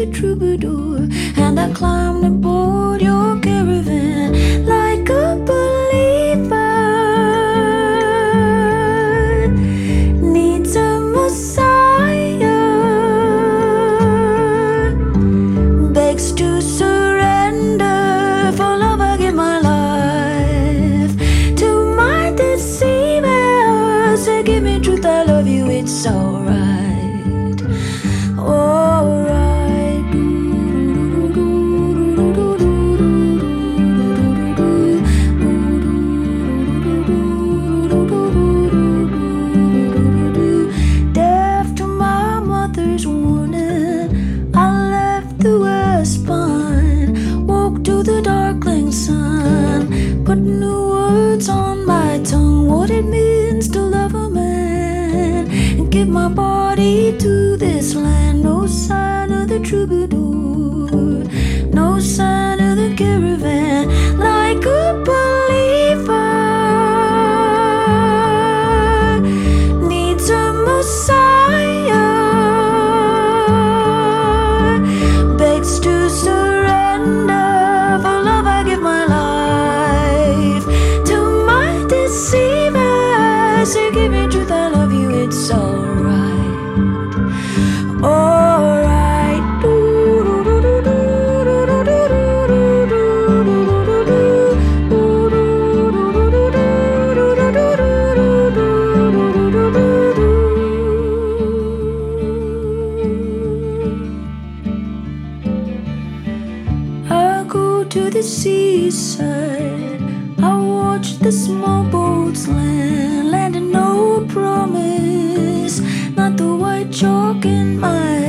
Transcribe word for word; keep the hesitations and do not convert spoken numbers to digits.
the troubadour, and I climbed aboard your caravan like a believer needs a Messiah, begs to surrender. For love I give my life to my deceiver. Say give me truth, I love you, it's alright, alright. Deaf to my mother's warning, I left the West Pine, woke to the darkling sun, put new words on my tongue, what it means to love a man, and give my body to this land. No sign of the troubadour, no sign of the caravan, like a believer needs a Messiah, begs to surrender. For love I give my life to my deceiver. Say give me truth, I love you, it's alright, alright. I go to the seaside, I watch the small boats land, land and no promise, not the white chalk in my